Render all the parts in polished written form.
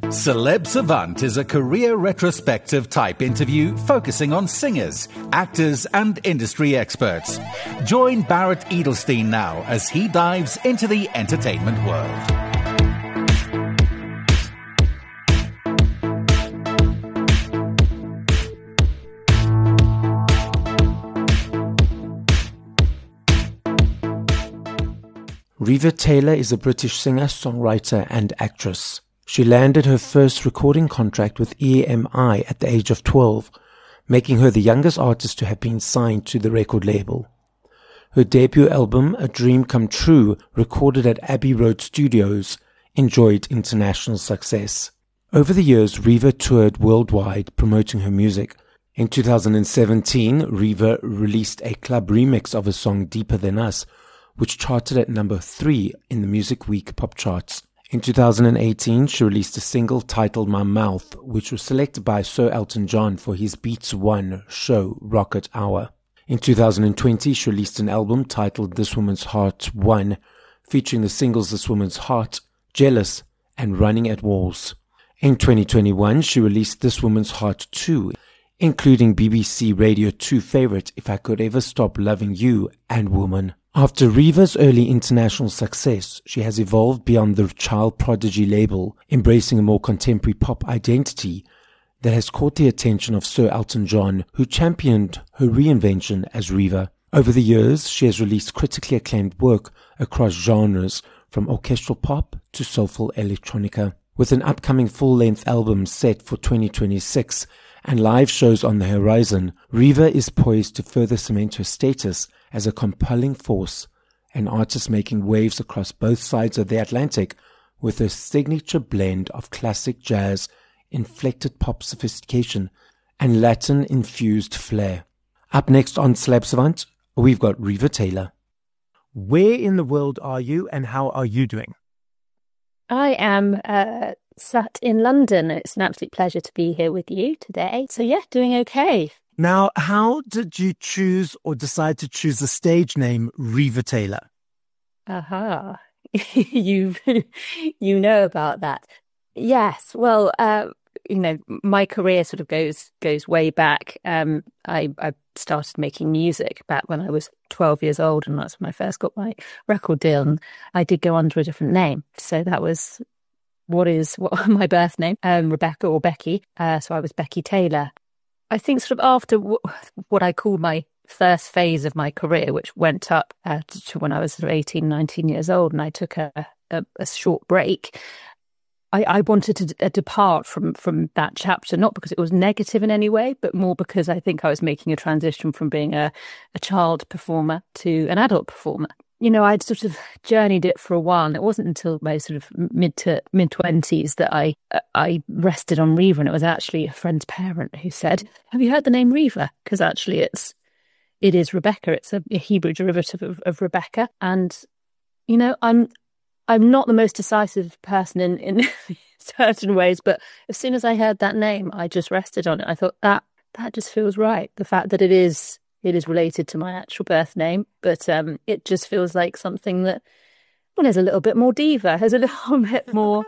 Celeb Savant is a career retrospective type interview focusing on singers, actors and industry experts. Join Barrett Edelstein now as he dives into the entertainment world. Reva Taylor is a British singer, songwriter and actress. She landed her first recording contract with EMI at the age of 12, making her the youngest artist to have been signed to the record label. Her debut album, A Dream Come True, recorded at Abbey Road Studios, enjoyed international success. Over the years, Reva toured worldwide promoting her music. In 2017, Reva released a club remix of her song Deeper Than Us, which charted at number 3 in the Music Week pop charts. In 2018, she released a single titled My Mouth, which was selected by Sir Elton John for his Beats One show, Rocket Hour. In 2020, she released an album titled This Woman's Heart 1, featuring the singles This Woman's Heart, Jealous, and Running at Walls. In 2021, she released This Woman's Heart 2, including BBC Radio 2 favorite If I Could Ever Stop Loving You and Woman. After Reva's early international success, she has evolved beyond the child prodigy label, embracing a more contemporary pop identity that has caught the attention of Sir Elton John, who championed her reinvention as Reva. Over the years, she has released critically acclaimed work across genres, from orchestral pop to soulful electronica. With an upcoming full-length album set for 2026 and live shows on the horizon, Reva is poised to further cement her status as a compelling force, an artist making waves across both sides of the Atlantic with her signature blend of classic jazz, inflected pop sophistication, and Latin-infused flair. Up next on Celeb Savant, we've got Reva Taylor. Where in the world are you and how are you doing? I am sat in London. It's an absolute pleasure to be here with you today. So yeah, doing okay. Now, how did you choose or decide to choose the stage name Reva Taylor? Aha, you know about that. Yes, well, my career sort of goes way back. I started making music back when I was 12 years old, and that's when I first got my record deal. And I did go under a different name, so that was what my birth name, Rebecca or Becky. So I was Becky Taylor. I think sort of after what I call my first phase of my career, which went up to when I was sort of 18, 19 years old, and I took a short break, I wanted to depart from that chapter, not because it was negative in any way, but more because I think I was making a transition from being a child performer to an adult performer. You know, I'd sort of journeyed it for a while, and it wasn't until my sort of mid-20s that I rested on Reva, and it was actually a friend's parent who said, "Have you heard the name Reva? Because actually it is Rebecca. It's a Hebrew derivative of Rebecca." And, you know, I'm not the most decisive person in certain ways, but as soon as I heard that name, I just rested on it. I thought that just feels right. The fact that it is related to my actual birth name, but it just feels like something that, well, there's a little bit more diva, has a little bit more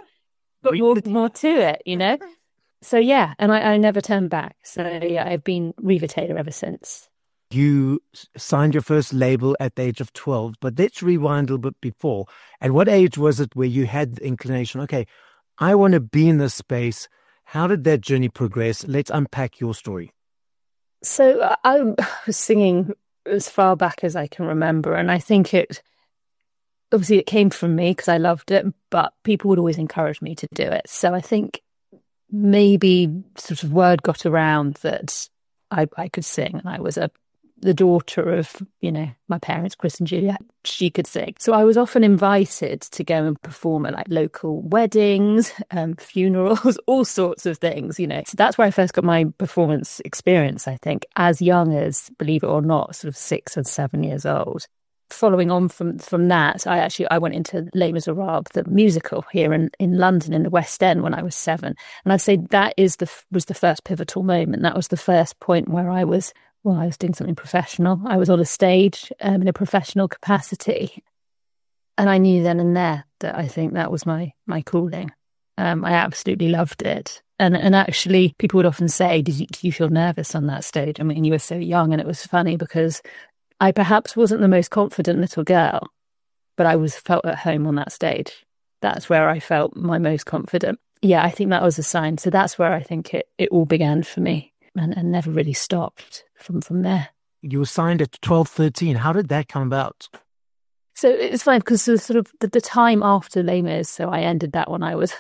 to it, you know? So yeah, and I never turned back. So yeah, I've been Reva Taylor ever since. You signed your first label at the age of 12, but let's rewind a little bit before. At what age was it where you had the inclination, okay, I want to be in this space? How did that journey progress? Let's unpack your story. So I was singing as far back as I can remember, and I think it came from me because I loved it, but people would always encourage me to do it. So I think maybe sort of word got around that I could sing, and I was the daughter of, you know, my parents, Chris and Juliet. She could sing. So I was often invited to go and perform at like local weddings, funerals, all sorts of things, you know. So that's where I first got my performance experience, I think, as young as, believe it or not, sort of 6 and 7 years old. Following on from that, I went into Les Miserables, the musical here in London in the West End when I was 7. And I'd say that was the first pivotal moment. That was the first point where I was doing something professional. I was on a stage in a professional capacity. And I knew then and there that I think that was my calling. I absolutely loved it. And actually, people would often say, did you feel nervous on that stage? I mean, you were so young, and it was funny because I perhaps wasn't the most confident little girl, but I felt at home on that stage. That's where I felt my most confident. Yeah, I think that was a sign. So that's where I think it all began for me, and never really stopped from there. You were signed at 12, 13. How did that come about? So it's fine because the time after Les Mis, so I ended that when I was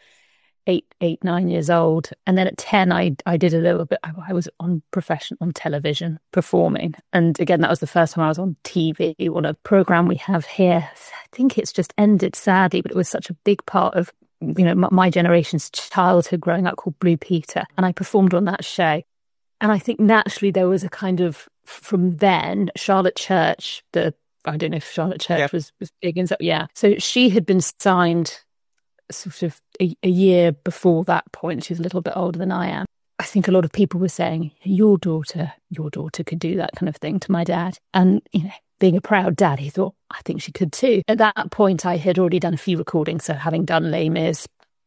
9 years old. And then at 10, I did a little bit, I was on television performing. And again, that was the first time I was on TV on a program we have here. I think it's just ended sadly, but it was such a big part of, my generation's childhood growing up, called Blue Peter. And I performed on that show. And I think naturally there was a kind of, from then, Charlotte Church, I don't know if Charlotte Church was big in, yeah. So she had been signed sort of a year before that point. She's a little bit older than I am. I think a lot of people were saying, your daughter could do that kind of thing to my dad. And, being a proud dad, he thought, I think she could too. At that point, I had already done a few recordings. So having done Les Mis,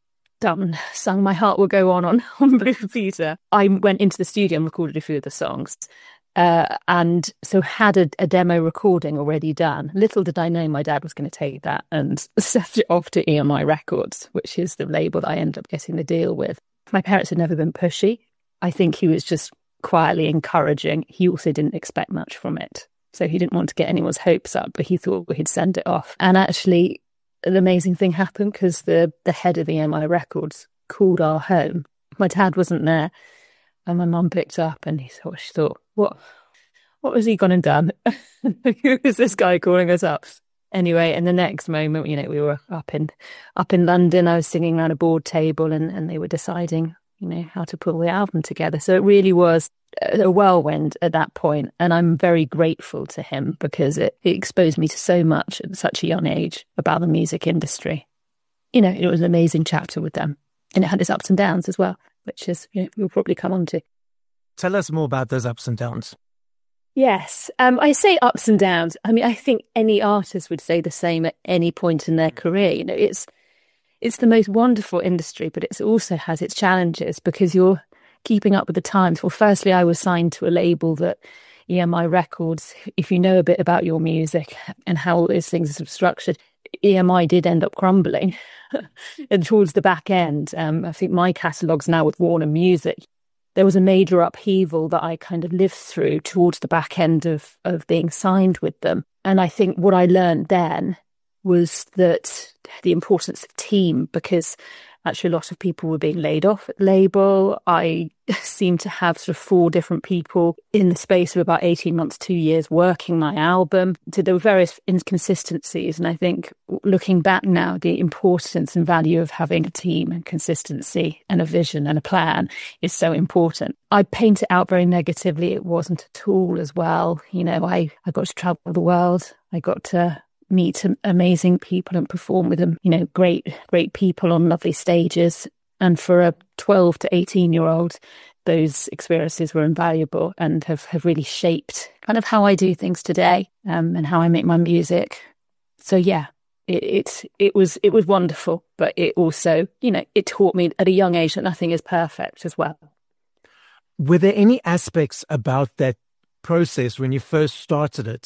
sung My Heart Will Go on Blue Peter, I went into the studio and recorded a few of the songs. And so had a demo recording already done. Little did I know my dad was going to take that and set it off to EMI Records, which is the label that I ended up getting the deal with. My parents had never been pushy. I think he was just quietly encouraging. He also didn't expect much from it. So he didn't want to get anyone's hopes up, but he thought he'd send it off. And actually, an amazing thing happened because the head of EMI Records called our home. My dad wasn't there. And my mum picked up and she thought, what has he gone and done? Who is this guy calling us up? Anyway, and the next moment, we were up in London. I was singing around a board table and they were deciding, how to pull the album together. So it really was a whirlwind at that point. And I'm very grateful to him because it exposed me to so much at such a young age about the music industry. It was an amazing chapter with them. And it had its ups and downs as well, which is, we'll probably come on to. Tell us more about those ups and downs. Yes. I say ups and downs. I mean, I think any artist would say the same at any point in their career. It's the most wonderful industry, but it also has its challenges because you're keeping up with the times. Well, firstly, I was signed to a label that EMI Records, if you know a bit about your music and how all those things are structured, EMI did end up crumbling. And towards the back end, I think my catalogue's now with Warner Music. There was a major upheaval that I kind of lived through towards the back end of being signed with them. And I think what I learned then was that the importance of team, because actually a lot of people were being laid off at the label. I seemed to have sort of 4 different people in the space of about 18 months, 2 years working my album. So there were various inconsistencies. And I think looking back now, the importance and value of having a team and consistency and a vision and a plan is so important. I paint it out very negatively. It wasn't at all as well. I got to travel the world. I got to meet amazing people and perform with them, great people on lovely stages. And for a 12 to 18-year-old, those experiences were invaluable and have really shaped kind of how I do things today and how I make my music. So yeah, it was wonderful, but it also, it taught me at a young age that nothing is perfect as well. Were there any aspects about that process when you first started it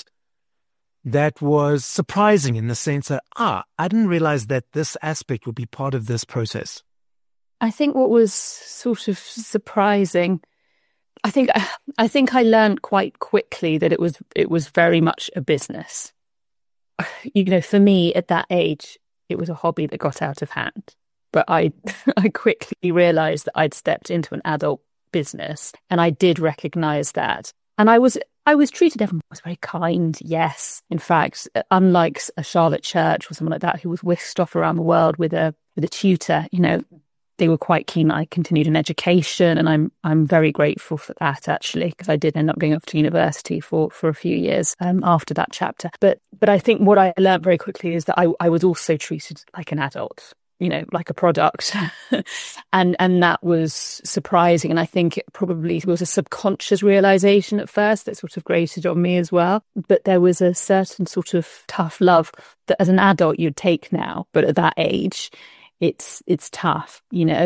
that was surprising in the sense that, I didn't realize that this aspect would be part of this process? I think what was sort of surprising, I think I learned quite quickly that it was very much a business. For me at that age, it was a hobby that got out of hand. But I quickly realized that I'd stepped into an adult business, and I did recognize that. And I was treated, everyone was very kind, yes. In fact, unlike a Charlotte Church or someone like that who was whisked off around the world with a tutor, they were quite keen that I continued an education, and I'm very grateful for that actually, because I did end up going off to university for a few years after that chapter. But I think what I learned very quickly is that I was also treated like an adult, like a product. and that was surprising. And I think it probably was a subconscious realization at first that sort of grated on me as well. But there was a certain sort of tough love that as an adult you'd take now, but at that age, it's tough,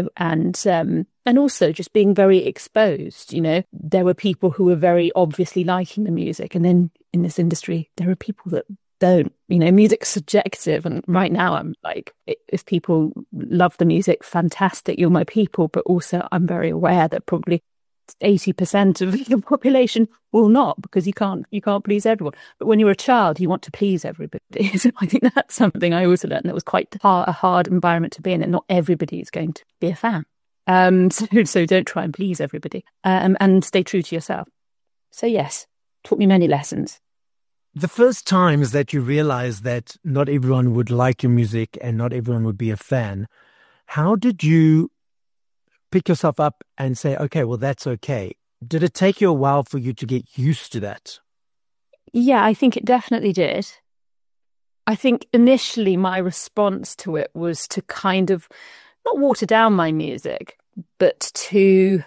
and also just being very exposed. There were people who were very obviously liking the music, and then in this industry there are people that don't. Music's subjective, and right now I'm like, if people love the music, fantastic, you're my people. But also I'm very aware that probably 80% of the population will not, because you can't please everyone. But when you're a child, you want to please everybody. So I think that's something I also learned. That was quite a hard environment to be in, and not everybody is going to be a fan. So don't try and please everybody, and stay true to yourself. So yes, taught me many lessons. The first times that you realized that not everyone would like your music and not everyone would be a fan, how did you pick yourself up and say, okay, well, that's okay? Did it take you a while for you to get used to that? Yeah, I think it definitely did. I think initially my response to it was to kind of not water down my music, but to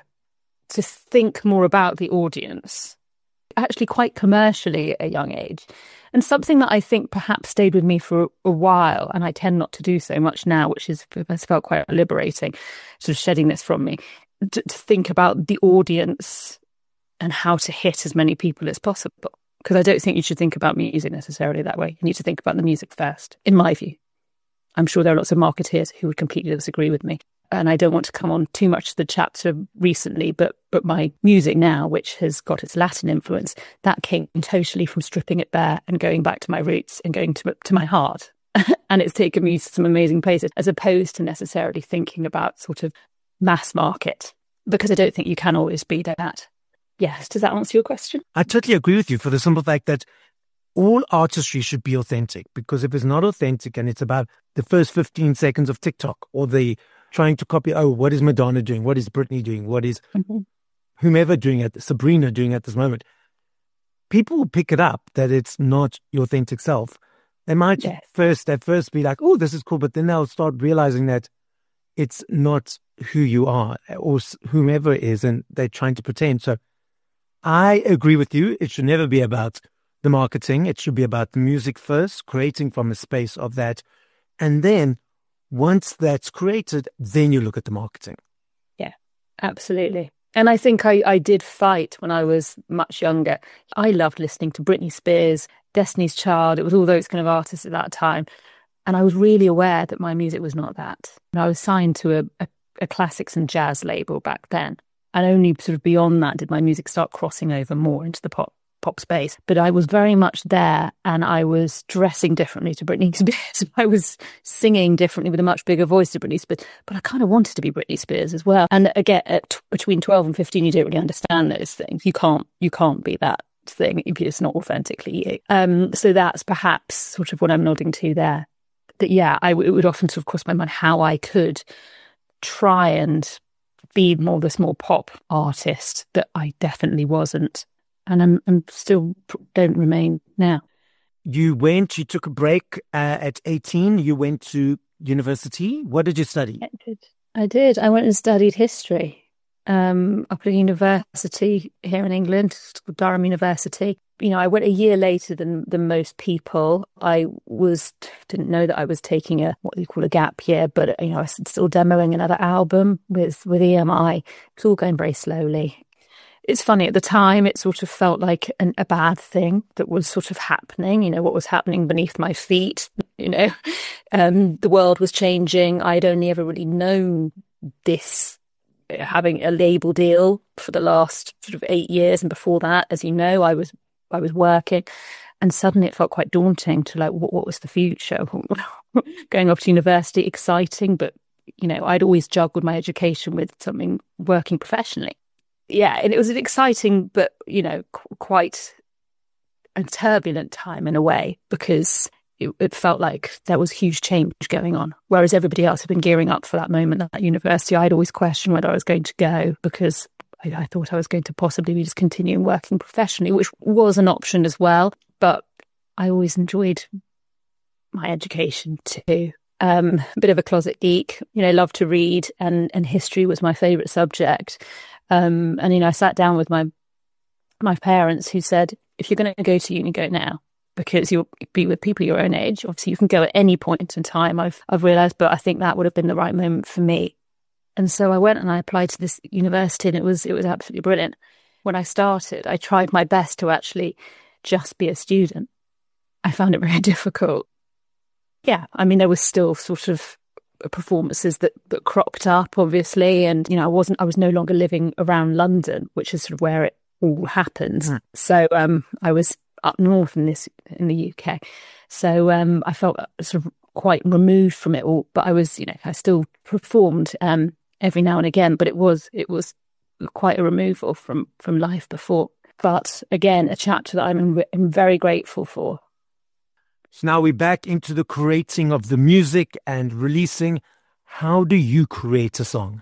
think more about the audience, actually quite commercially at a young age. And something that I think perhaps stayed with me for a while, and I tend not to do so much now, which has felt quite liberating, sort of shedding this from me, to think about the audience and how to hit as many people as possible. Because I don't think you should think about music necessarily that way. You need to think about the music first, in my view. I'm sure there are lots of marketeers who would completely disagree with me. And I don't want to come on too much to the chapter recently, but my music now, which has got its Latin influence, that came totally from stripping it bare and going back to my roots and going to my heart. And it's taken me to some amazing places, as opposed to necessarily thinking about sort of mass market, because I don't think you can always be that. Yes. Does that answer your question? I totally agree with you, for the simple fact that all artistry should be authentic, because if it's not authentic and it's about the first 15 seconds of TikTok, or the trying to copy, what is Madonna doing? What is Britney doing? What is whomever doing it, Sabrina doing at this moment? People will pick it up that it's not your authentic self. They might at first be like, oh, this is cool. But then they'll start realizing that it's not who you are, or whomever it is, and they're trying to pretend. So I agree with you. It should never be about the marketing. It should be about the music first, creating from a space of that. And then once that's created, then you look at the marketing. Yeah, absolutely. And I think I did fight when I was much younger. I loved listening to Britney Spears, Destiny's Child. It was all those kind of artists at that time. And I was really aware that my music was not that. And I was signed to a classics and jazz label back then. And only sort of beyond that did my music start crossing over more into the pop space. But I was very much there, and I was dressing differently to Britney Spears. I was singing differently with a much bigger voice to Britney Spears, but I kind of wanted to be Britney Spears as well. And again, between 12 and 15, you don't really understand those things. You can't be that thing if it's not authentically you. So that's perhaps sort of what I'm nodding to there. That it would often sort of cross my mind how I could try and be more this more pop artist that I definitely wasn't. And I'm still don't remain now. You took a break at 18. You went to university. What did you study? I did. I went and studied history up at a university here in England, Durham University. I went a year later than most people. I didn't know that I was taking what you call a gap year, but I was still demoing another album with EMI. It's all going very slowly. It's funny, at the time, it sort of felt like a bad thing that was sort of happening, what was happening beneath my feet, the world was changing. I'd only ever really known this, having a label deal for the last sort of 8 years. And before that, as you know, I was working, and suddenly it felt quite daunting to what was the future? Going off to university, exciting, but, I'd always juggled my education with something working professionally. Yeah, and it was an exciting, but, quite a turbulent time in a way, because it felt like there was huge change going on. Whereas everybody else had been gearing up for that moment at university, I'd always questioned whether I was going to go, because I thought I was going to possibly be just continuing working professionally, which was an option as well. But I always enjoyed my education too. A bit of a closet geek, loved to read, and history was my favourite subject. And I sat down with my parents, who said, if you're going to go to uni, go now. because you'll be with people your own age. Obviously, you can go at any point in time, I've realised, but I think that would have been the right moment for me. And so I went and I applied to this university, and it was absolutely brilliant. When I started, I tried my best to actually just be a student. I found it very difficult. Yeah, I mean, there was still sort of performances that cropped up, obviously, and I was no longer living around London, which is sort of where it all happened. So I was up north in the UK, so I felt sort of quite removed from it all. But I was, I still performed every now and again, but it was quite a removal from life before. But again, a chapter that I'm very grateful for. So now we're back into the creating of the music and releasing. How do you create a song?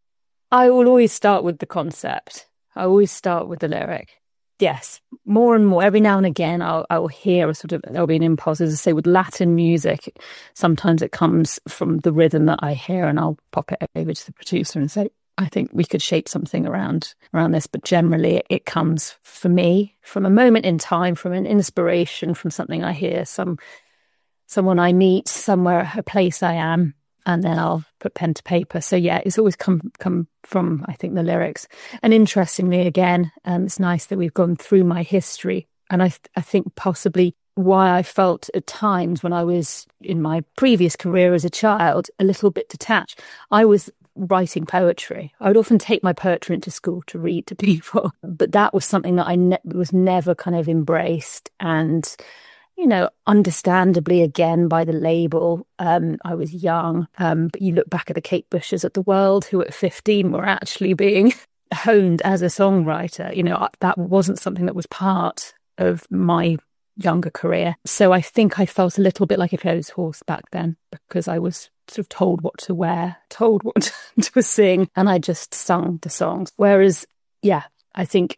I will always start with the concept. I always start with the lyric. Yes, more and more. Every now and again, I'll hear there'll be an impulse. As I say, with Latin music, sometimes it comes from the rhythm that I hear, and I'll pop it over to the producer and say, I think we could shape something around this. But generally, it comes for me from a moment in time, from an inspiration, from something I hear, someone I meet, somewhere, a place I am, and then I'll put pen to paper. So yeah, it's always come from, I think, the lyrics. And interestingly, again, it's nice that we've gone through my history. And I think possibly why I felt at times when I was in my previous career as a child, a little bit detached. I was writing poetry. I would often take my poetry into school to read to people, but that was something that I was never kind of embraced. And, understandably, again, by the label, I was young, but you look back at the Kate Bushes of the world, who at 15 were actually being honed as a songwriter. That wasn't something that was part of my younger career. So I think I felt a little bit like a closed horse back then, because I was sort of told what to wear, told what to sing, and I just sung the songs. Whereas, yeah, I think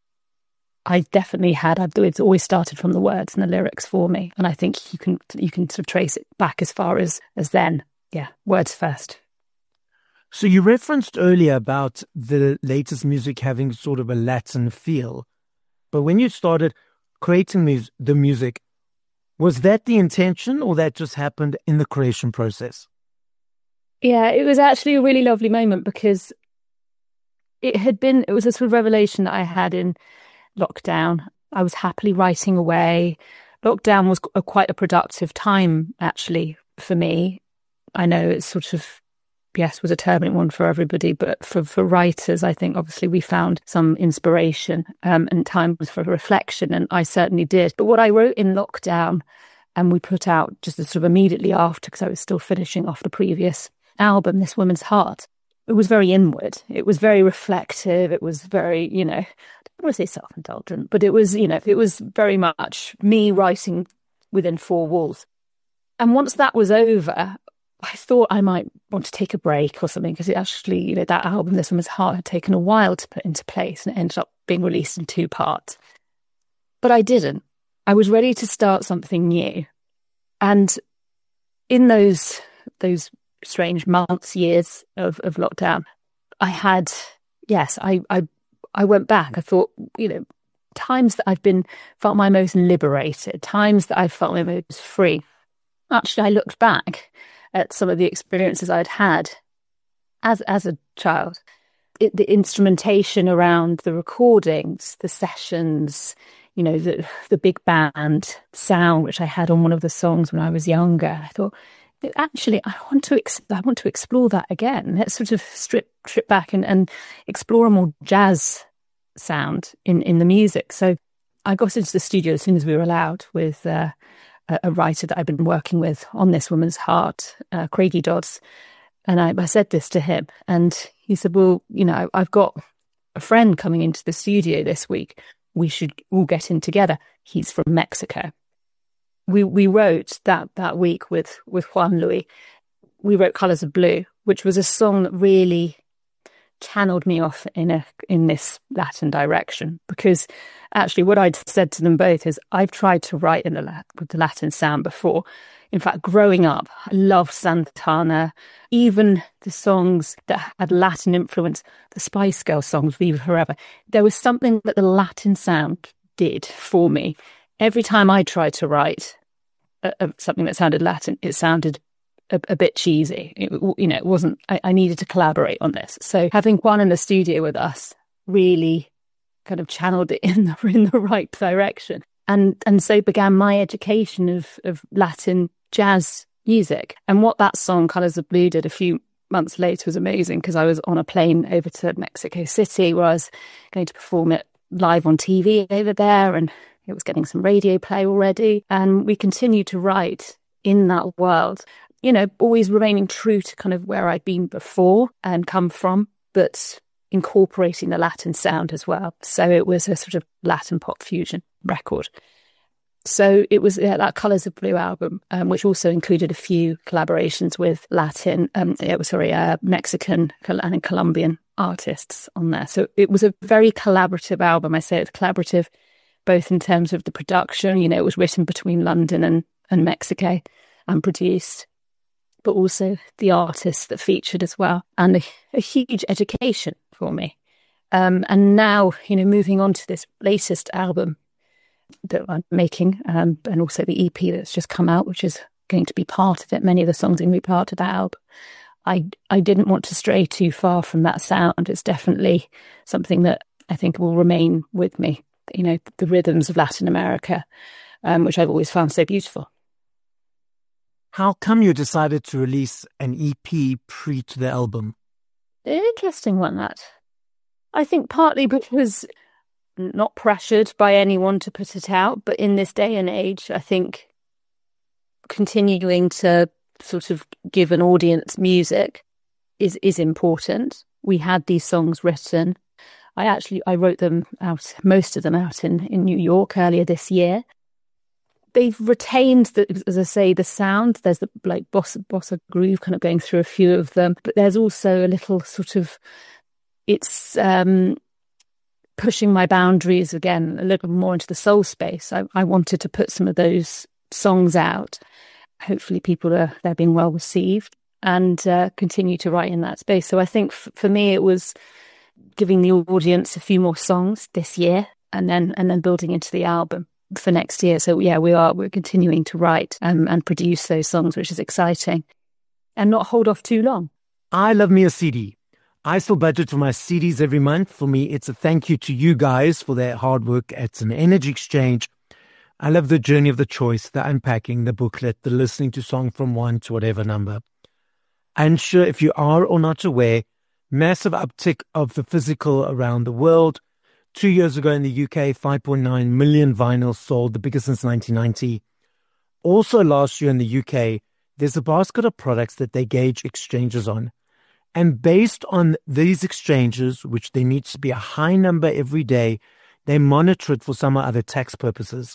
I definitely it's always started from the words and the lyrics for me. And I think you can sort of trace it back as far as then. Yeah, words first. So you referenced earlier about the latest music having sort of a Latin feel. But when you started creating the music, was that the intention, or that just happened in the creation process? Yeah, it was actually a really lovely moment, because it was a sort of revelation that I had in lockdown. I was happily writing away. Lockdown was quite a productive time, actually, for me. I know it's sort of, yes, was a turbulent one for everybody, but for writers, I think obviously we found some inspiration and time for reflection, and I certainly did. But what I wrote in lockdown, and we put out just sort of immediately after, because I was still finishing off the previous album, This Woman's Heart, it was very inward. It was very reflective. It was very, I don't want to say self-indulgent, but it was, it was very much me writing within four walls. And once that was over, I thought I might want to take a break or something, because it actually, that album, This Woman's Heart, had taken a while to put into place, and it ended up being released in 2 parts. But I didn't. I was ready to start something new. And in those strange months, years of lockdown, I had, yes, I went back. I thought, times that felt my most liberated, times that I felt my most free. Actually, I looked back at some of the experiences I'd had as a child. The instrumentation around the recordings, the sessions, the big band sound, which I had on one of the songs when I was younger. I thought, actually, I want to explore that again. Let's sort of strip back and explore a more jazz sound in the music. So I got into the studio as soon as we were allowed with a writer that I've been working with on This Woman's Heart, Craigie Dodds. And I said this to him, and he said, well, I've got a friend coming into the studio this week. We should all get in together. He's from Mexico. We wrote that week with Juan Luis. We wrote Colours of Blue, which was a song that really channeled me off in this Latin direction, because actually what I'd said to them both is I've tried to write with the Latin sound before. In fact, growing up, I loved Santana, even the songs that had Latin influence, the Spice Girls songs, Viva Forever. There was something that the Latin sound did for me every time I tried to write something that sounded Latin, it sounded a bit cheesy. It wasn't, I needed to collaborate on this. So having Juan in the studio with us really kind of channeled it in the right direction. And so began my education of Latin jazz music. And what that song, Colours of Blue, did a few months later was amazing, because I was on a plane over to Mexico City where I was going to perform it live on TV over there, and it was getting some radio play already. And we continued to write in that world, always remaining true to kind of where I'd been before and come from, but incorporating the Latin sound as well. So it was a sort of Latin pop fusion record. So it was that Colours of Blue album, which also included a few collaborations with Mexican and Colombian artists on there. So it was a very collaborative album. I say it's collaborative both in terms of the production, it was written between London and Mexico and produced, but also the artists that featured as well, and a huge education for me. And now, moving on to this latest album that I'm making, and also the EP that's just come out, which is going to be part of it. Many of the songs are going to be part of that album. I didn't want to stray too far from that sound. It's definitely something that I think will remain with me, the rhythms of Latin America, which I've always found so beautiful. How come you decided to release an EP pre to the album? An interesting one, that. I think partly because not pressured by anyone to put it out, but in this day and age, I think continuing to sort of give an audience music is important. We had these songs written. I wrote them out, most of them out in New York earlier this year. They've retained, as I say, the sound. There's the bossa groove kind of going through a few of them, but there's also a little sort of, it's pushing my boundaries again a little more into the soul space. I wanted to put some of those songs out. Hopefully they're being well received, and continue to write in that space. So I think for me it was giving the audience a few more songs this year, and then building into the album for next year. So yeah, we're continuing to write and produce those songs, which is exciting, and not hold off too long. I love me a CD. I still budget for my CDs every month. For me, it's a thank you to you guys for their hard work. It's an energy exchange. I love the journey of the choice, the unpacking, the booklet, the listening to song from 1 to whatever number. And sure, if you are or not aware, massive uptick of the physical around the world. 2 years ago in the UK, 5.9 million vinyls sold, the biggest since 1990. Also last year in the UK, there's a basket of products that they gauge exchanges on. And based on these exchanges, which there needs to be a high number every day, they monitor it for some other tax purposes.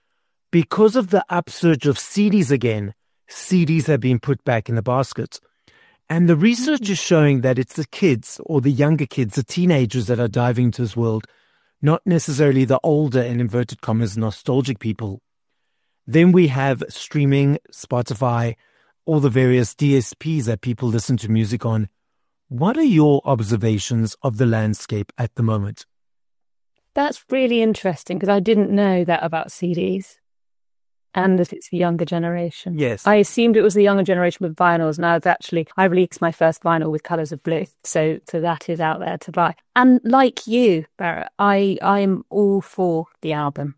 Because of the upsurge of CDs again, CDs have been put back in the basket. And the research is showing that it's the kids, or the younger kids, the teenagers, that are diving into this world, not necessarily the older, in inverted commas, nostalgic people. Then we have streaming, Spotify, all the various DSPs that people listen to music on. What are your observations of the landscape at the moment? That's really interesting, because I didn't know that about CDs. And that it's the younger generation. Yes. I assumed it was the younger generation with vinyls. Now I released my first vinyl with Colours of Blue. So that is out there to buy. And like you, Barrett, I'm all for the album.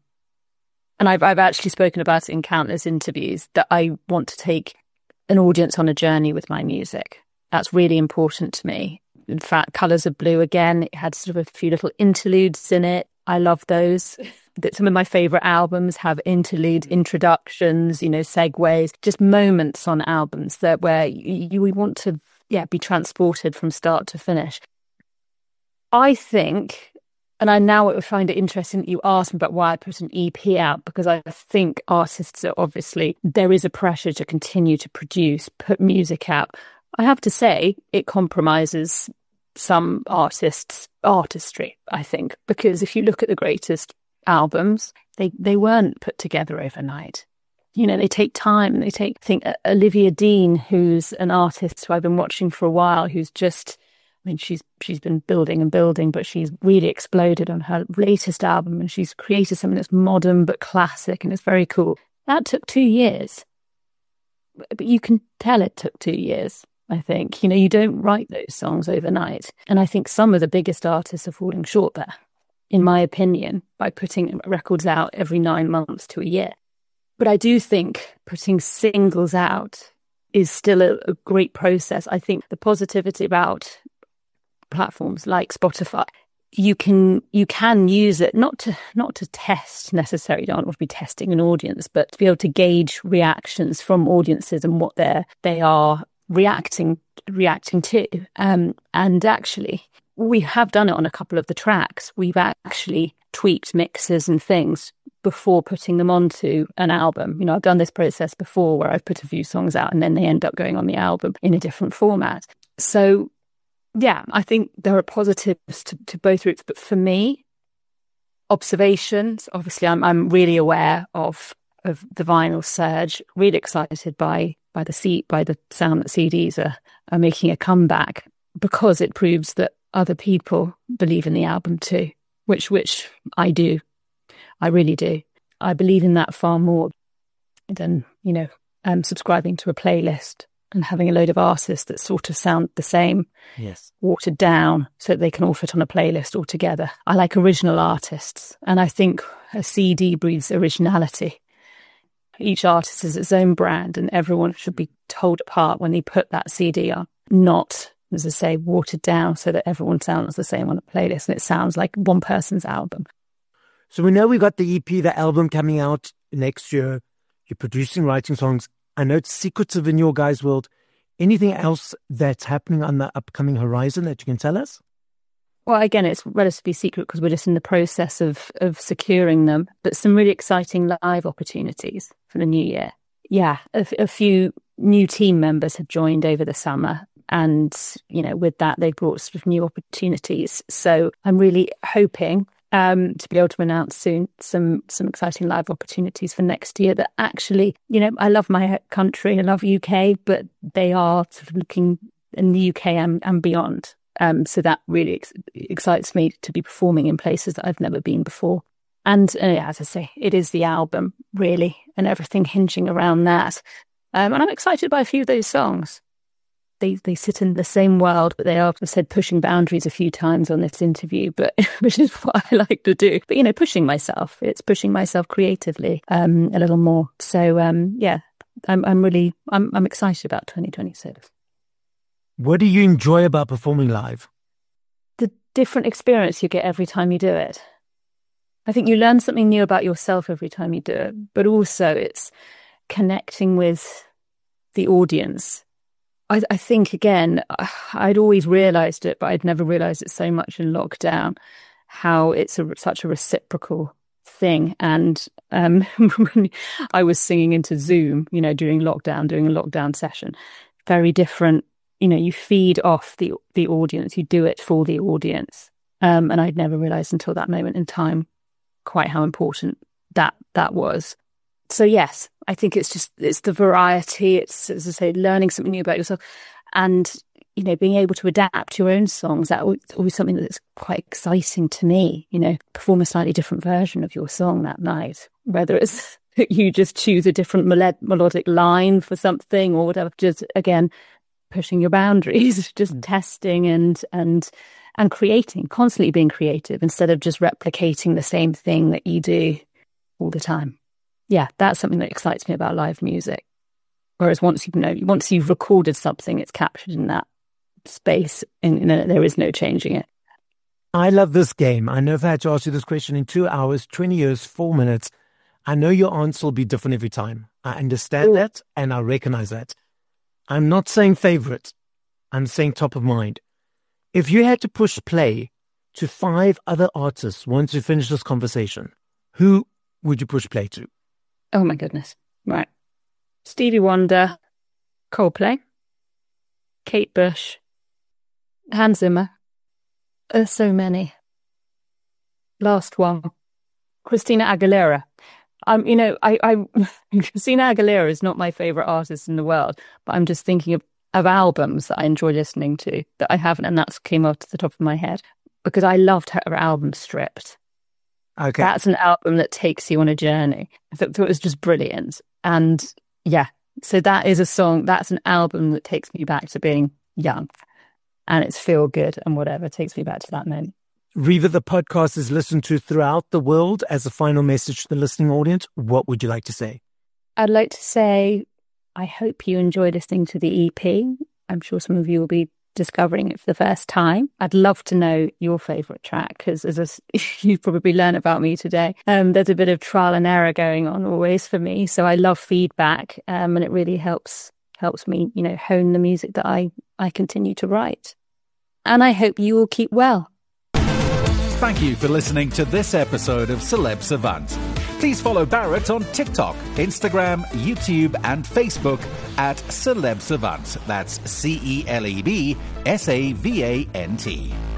And I've actually spoken about it in countless interviews, that I want to take an audience on a journey with my music. That's really important to me. In fact, Colours of Blue, again, it had sort of a few little interludes in it. I love those. Some of my favourite albums have interludes, introductions, segues, just moments on albums where we want to be transported from start to finish. I think, and I now find it interesting that you asked me about why I put an EP out, because I think artists are obviously, there is a pressure to continue to produce, put music out. I have to say, it compromises some artists' artistry, I think, because if you look at the greatest albums, they weren't put together overnight. They take time. I think Olivia Dean, who's an artist who I've been watching for a while, who's just mean, she's been building and building, but she's really exploded on her latest album, and she's created something that's modern but classic, and it's very cool. That took 2 years, but you can tell it took 2 years. I think, you don't write those songs overnight, and I think some of the biggest artists are falling short there, in my opinion, by putting records out every 9 months to a year. But I do think putting singles out is still a great process. I think the positivity about platforms like Spotify, you can use it not to test necessarily. You don't want to be testing an audience, but to be able to gauge reactions from audiences and what they are reacting to. And actually, we have done it on a couple of the tracks. We've actually tweaked mixes and things before putting them onto an album. I've done this process before where I've put a few songs out and then they end up going on the album in a different format. So, yeah, I think there are positives to both routes. But for me, observations, obviously, I'm really aware of the vinyl surge, really excited by the sound that CDs are making a comeback, because it proves that other people believe in the album too, which I do. I really do. I believe in that far more than, subscribing to a playlist and having a load of artists that sort of sound the same, yes, watered down so that they can all fit on a playlist all together. I like original artists, and I think a CD breeds originality. Each artist is its own brand, and everyone should be told apart when they put that CD on, not, as I say, watered down so that everyone sounds the same on a playlist and it sounds like one person's album. So we know we got the EP, the album coming out next year. You're producing, writing songs. I know it's secretive in your guys' world. Anything else that's happening on the upcoming horizon that you can tell us? Well, again, it's relatively secret because we're just in the process of securing them, but some really exciting live opportunities for the new year. Yeah, a few new team members have joined over the summer, and, with that, they've brought sort of new opportunities. So I'm really hoping to be able to announce soon some exciting live opportunities for next year that actually, I love my country, I love UK, but they are sort of looking in the UK and beyond. So that really excites me to be performing in places that I've never been before. And as I say, it is the album, really, and everything hinging around that. And I'm excited by a few of those songs. They sit in the same world, but they are, I've said, pushing boundaries a few times on this interview, but which is what I like to do. But, pushing myself. It's pushing myself creatively a little more. So, I'm excited about 2026. What do you enjoy about performing live? The different experience you get every time you do it. I think you learn something new about yourself every time you do it, but also it's connecting with the audience. I think, again, I'd always realised it, but I'd never realised it so much in lockdown, how it's such a reciprocal thing. And when I was singing into Zoom, during lockdown, doing a lockdown session, very different. You feed off the audience, you do it for the audience. And I'd never realised until that moment in time quite how important that was. So yes, I think it's the variety. It's, as I say, learning something new about yourself, and being able to adapt your own songs. That's always something that's quite exciting to me. Perform a slightly different version of your song that night, whether it's you just choose a different melodic line for something or whatever. Just again, pushing your boundaries, just testing and creating, constantly being creative instead of just replicating the same thing that you do all the time. Yeah, that's something that excites me about live music. Whereas once you've recorded something, it's captured in that space, and there is no changing it. I love this game. I know if I had to ask you this question in 2 hours, 20 years, 4 minutes, I know your answer will be different every time. I understand that, and I recognize that. I'm not saying favorite. I'm saying top of mind. If you had to push play to 5 other artists once you finish this conversation, who would you push play to? Oh my goodness. Right. Stevie Wonder, Coldplay, Kate Bush, Hans Zimmer. There's so many. Last one. Christina Aguilera. I Christina Aguilera is not my favorite artist in the world, but I'm just thinking of of albums that I enjoy listening to that I haven't, and that's came off to the top of my head because I loved her album Stripped. Okay. That's an album that takes you on a journey. I thought it was just brilliant. And yeah, so that is a song, that's an album that takes me back to being young, and it's feel good and whatever, takes me back to that moment. Riva, the podcast is listened to throughout the world. As a final message to the listening audience, what would you like to say? I'd like to say, I hope you enjoy listening to the EP. I'm sure some of you will be discovering it for the first time. I'd love to know your favourite track, because as you've probably learned about me today, there's a bit of trial and error going on always for me. So I love feedback, and it really helps me, hone the music that I continue to write. And I hope you all keep well. Thank you for listening to this episode of Celeb Savant. Please follow Barrett on TikTok, Instagram, YouTube and Facebook at Celeb Savant. That's CelebSavant.